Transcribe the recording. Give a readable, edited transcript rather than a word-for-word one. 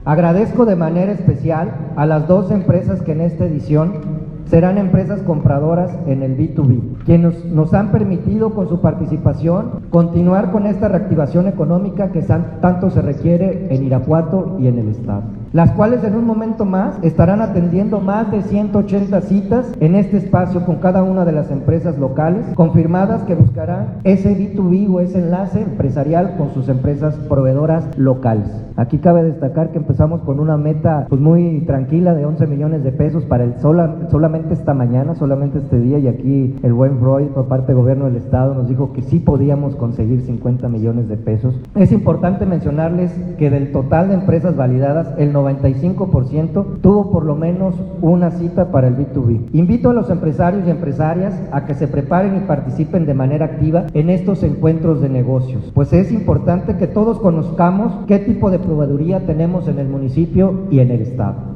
Agradezco de manera especial a las dos empresas que en esta edición serán empresas compradoras en el B2B, quienes nos han permitido con su participación continuar con esta reactivación económica que tanto se requiere en Irapuato y en el estado, las cuales en un momento más estarán atendiendo más de 180 citas en este espacio con cada una de las empresas locales confirmadas que buscarán ese B2B o ese enlace empresarial con sus empresas proveedoras locales. Aquí cabe destacar que empezamos con una meta pues muy tranquila de 11 millones de pesos para solamente esta mañana, solamente este día, y aquí el buen Freud por parte del gobierno del estado nos dijo que sí podíamos conseguir 50 millones de pesos. Es importante mencionarles que del total de empresas validadas, el 95% tuvo por lo menos una cita para el B2B. Invito a los empresarios y empresarias a que se preparen y participen de manera activa en estos encuentros de negocios, pues es importante que todos conozcamos qué tipo de proveeduría tenemos en el municipio y en el estado.